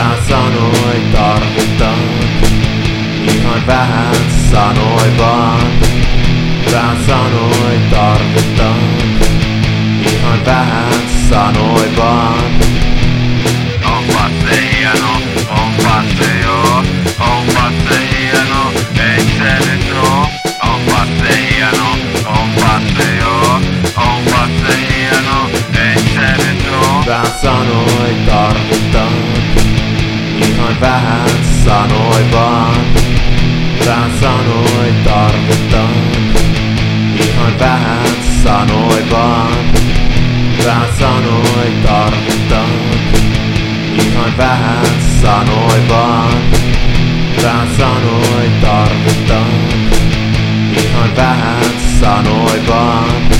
Vähän sanoin tarvitaan, ihan vähän sanoi vaan. Vähän sanoin tarvitaan, ihan vähän sanoi vaan. Onpas se hieno, onpas se joo, onpas se hieno, eik se nyt oo? Onpas se hieno, onpas se joo, onpas se hieno, eik se nyt oo? Vähän sanoin tarvitaan, ihan vähän sanoi vaan. Vähän sanoin tarvitaan, ihan vähän sanoi vaan. Vähän sanoin tarvitaan, ihan vähän sanoi vaan. Vähän sanoin tarvitaan, ihan vähän sanoi vaan.